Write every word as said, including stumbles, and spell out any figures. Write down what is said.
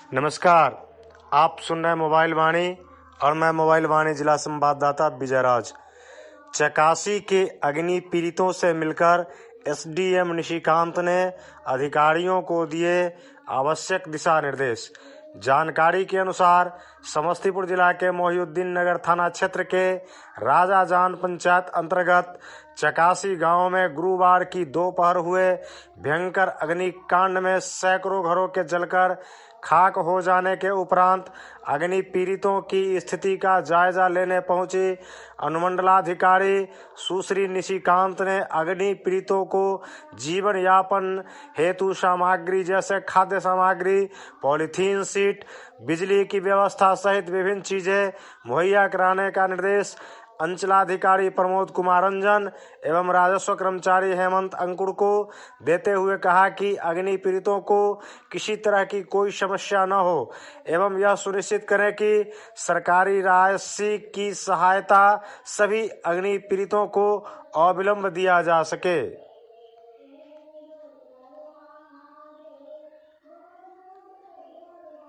नमस्कार, आप सुन रहे हैं मोबाइल वाणी और मैं मोबाइल वाणी जिला संवाददाता विजय राज। चकासी के अग्नि पीड़ितों से मिलकर एसडीएम निशिकांत ने अधिकारियों को दिए आवश्यक दिशा निर्देश। जानकारी के अनुसार समस्तीपुर जिला के मोहिउद्दीन नगर थाना क्षेत्र के राजाजान पंचायत अंतर्गत चकासी गांव में गुरुवार की दोपहर हुए भयंकर अग्निकांड में सैकड़ों घरों के जलकर खाक हो जाने के उपरांत अग्नि पीड़ितों की स्थिति का जायजा लेने पहुंची अनुमंडलाधिकारी सुश्री निशिकांत ने अग्नि पीड़ितों को जीवन यापन हेतु सामग्री जैसे खाद्य सामग्री, पॉलीथीन सीट, बिजली की व्यवस्था सहित विभिन्न चीजें मुहैया कराने का निर्देश अंचलाधिकारी प्रमोद कुमार रंजन एवं राजस्व कर्मचारी हेमंत अंकुर को देते हुए कहा कि अग्नि पीड़ितों को किसी तरह की कोई समस्या न हो एवं यह सुनिश्चित करें कि सरकारी राशि की सहायता सभी अग्नि पीड़ितों को अविलंब दिया जा सके।